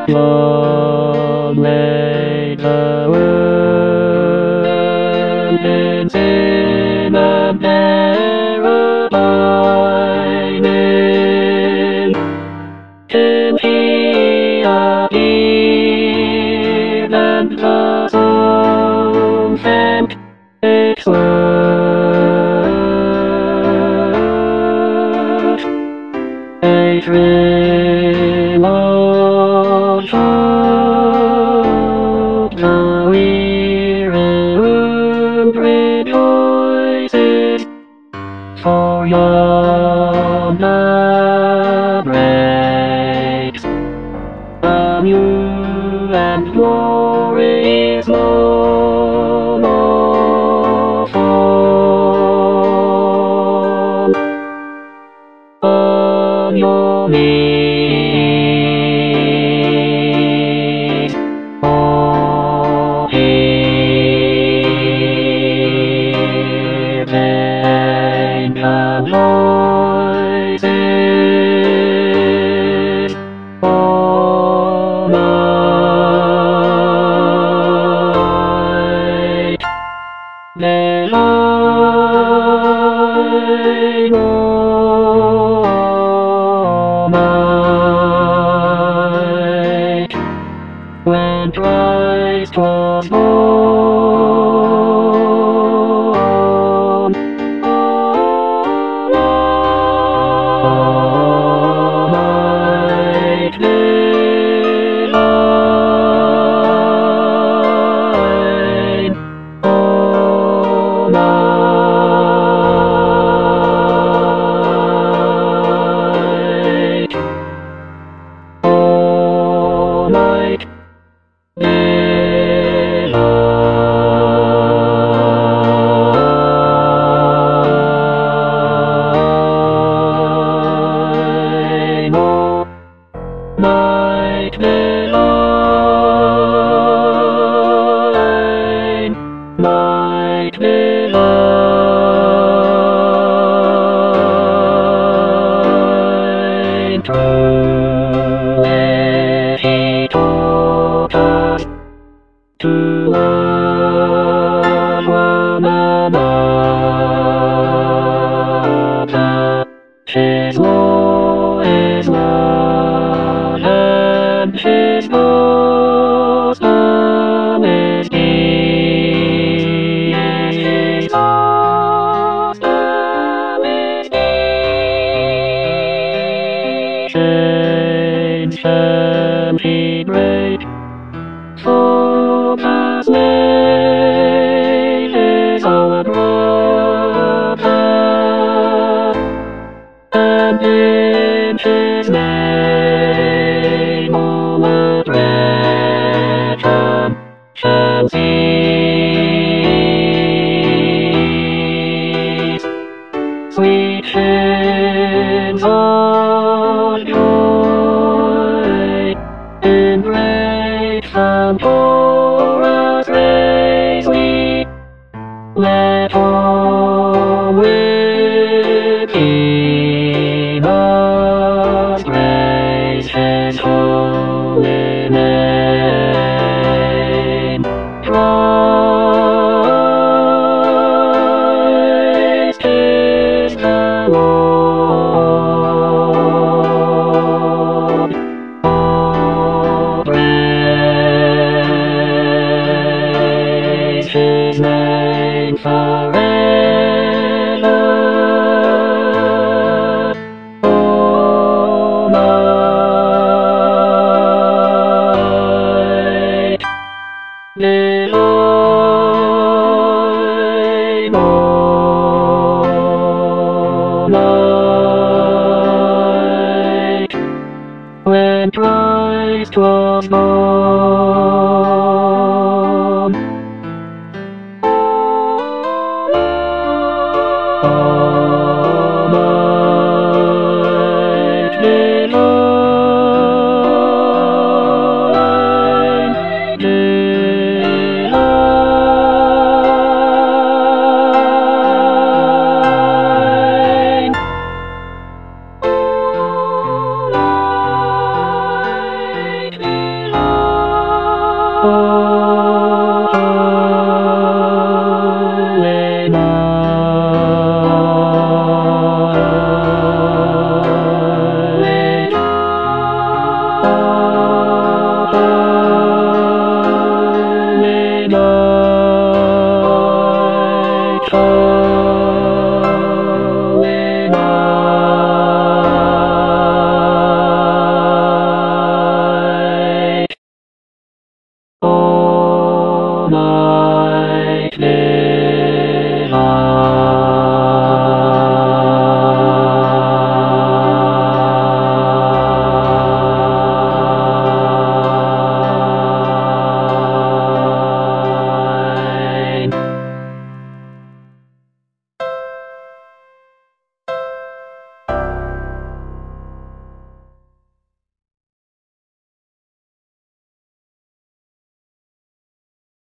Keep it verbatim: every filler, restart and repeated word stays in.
long lay the world in sin and error pining, till he appeared and the soul felt its worth. A thrill of hope, the weary world rejoices, for yonder breaks the new and glorious morn of fall. On your knees, oh, hear vain voices, all night. They lie all night when Christ was born. All night they lie, all night, all night they lie, all night they lie, night they lie. Truly he taught us to love one another. His law is love, and his gospel is peace. His gospel is peace. Saints and he great, for past made his own brother, and in his name all the wretched shall cease. Sweet hymns of joy in great and for us raise we, let all within us praise his holy name. Christ is the Lord. Oh, praise his name forever. All night they lie, all night when Christ was born. All night they lie, they lie, all night they Lord.